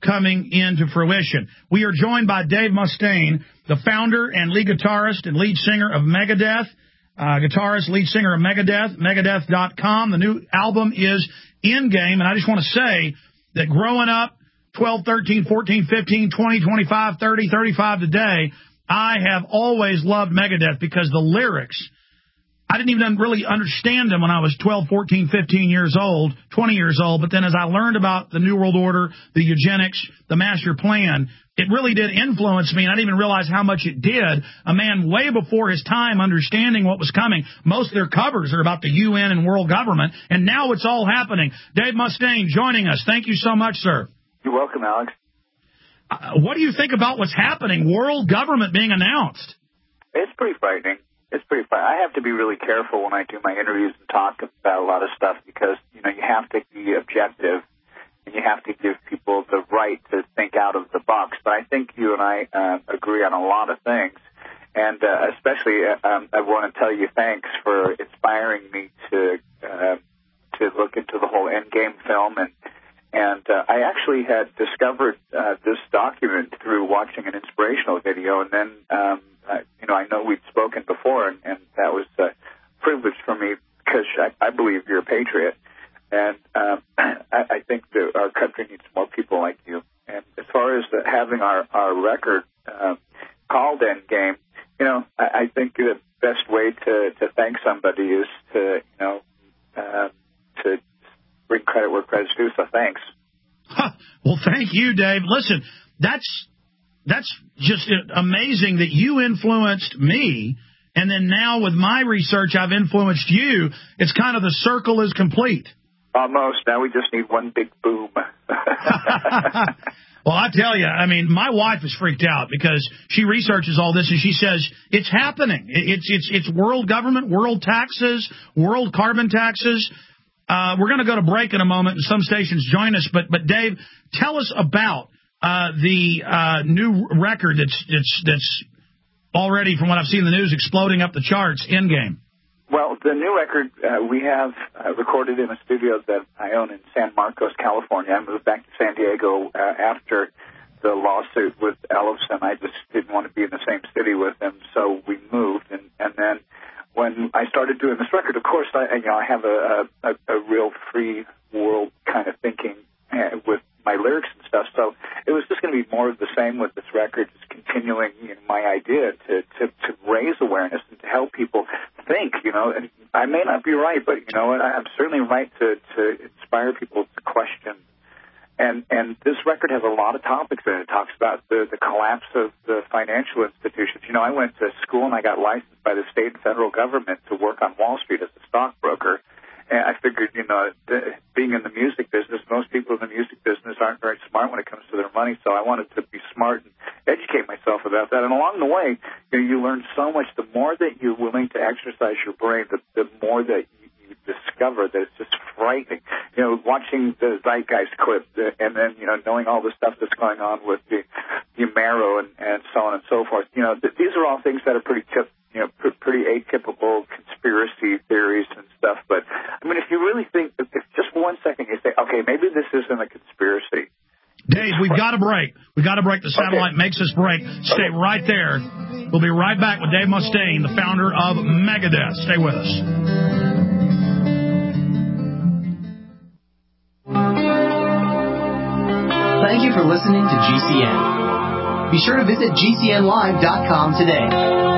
coming into fruition. We are joined by Dave Mustaine, the founder and lead guitarist and lead singer of Megadeth. Guitarist, lead singer of Megadeth, Megadeth.com. The new album is Endgame, and I just want to say that growing up 12, 13, 14, 15, 20, 25, 30, 35 today, I have always loved Megadeth because the lyrics, I didn't even really understand them when I was 12, 14, 15 years old, 20 years old, but then as I learned about the New World Order, the eugenics, the master plan, it really did influence me, and I didn't even realize how much it did. A man way before his time understanding what was coming. Most of their covers are about the UN and world government, and now it's all happening. Dave Mustaine joining us. Thank you so much, sir. You're welcome, Alex. What do you think about what's happening? World government being announced. It's pretty frightening. I have to be really careful when I do my interviews and talk about a lot of stuff because, you have to be objective and you have to give people the right to think out of the box. But I think you and I agree on a lot of things. And especially, I want to tell you thanks for inspiring me to look into the whole Endgame film. And I actually had discovered this document through watching an inspirational video, and then I know we'd spoken before, and that was a privilege for me because I believe you're a patriot, and I think that our country needs more people like you. And as far as having our record called Endgame, I think the best way to thank somebody is to bring credit where credit's due. So thanks. Well, thank you, Dave. Listen, that's just amazing that you influenced me, and then now with my research, I've influenced you. It's kind of the circle is complete. Almost. Now we just need one big boom. Well, I tell you, my wife is freaked out because she researches all this, and she says it's happening. It's world government, world taxes, world carbon taxes. We're going to go to break in a moment, and some stations join us. But Dave, tell us about the new record that's already, from what I've seen in the news, exploding up the charts, Endgame. Well, the new record we have recorded in a studio that I own in San Marcos, California. I moved back to San Diego after the lawsuit with Ellefson. I just didn't want to be in the same city with him, so we moved. And then when I started doing this record, of course, I have a real free world kind of thinking with my lyrics and stuff. So it was just going to be more of the same with this record, just continuing my idea to raise awareness and to help people think. And I may not be right, but I'm certainly right to inspire people to question. And this record has a lot of topics in it. It talks about the collapse of the financial institutions. I went to school and I got licensed by the state and federal government to work on Wall Street as a stockbroker. And I figured, being in the music business, most people in the music business aren't very smart when it comes to their money. So I wanted to be smart and educate myself about that. And along the way, you learn so much. The more that you're willing to exercise your brain, the more that you discover that it's just frightening. Watching the Zeitgeist clip and then, knowing all the stuff that's going on with the Marrow and so on and so forth. These are all things that are pretty atypical conspiracy theories and stuff. But, if you really think, if just for 1 second you say, okay, maybe this isn't a conspiracy. Dave, we've got to break. We've got to break. The satellite makes us break. Stay right there. We'll be right back with Dave Mustaine, the founder of Megadeth. Stay with us. Thank you for listening to GCN. Be sure to visit GCNlive.com today.